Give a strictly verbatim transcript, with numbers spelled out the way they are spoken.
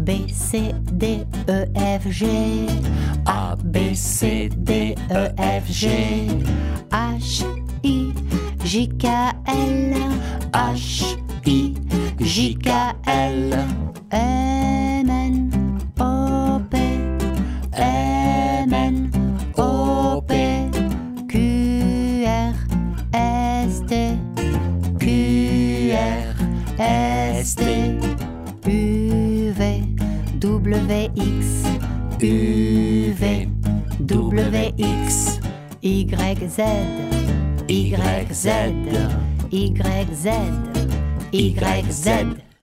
B, C, D, E, F, G. A, B, C, D, E, F, G. H, I, J, K, L. H, I, J, K, L. M, N, O, P. M, N, O, P. Q, R, S, T. Q, R, S, T. U, V, W, X. U, V, W, X. Y, Z. Y, Z. Y, Z. Y, Z.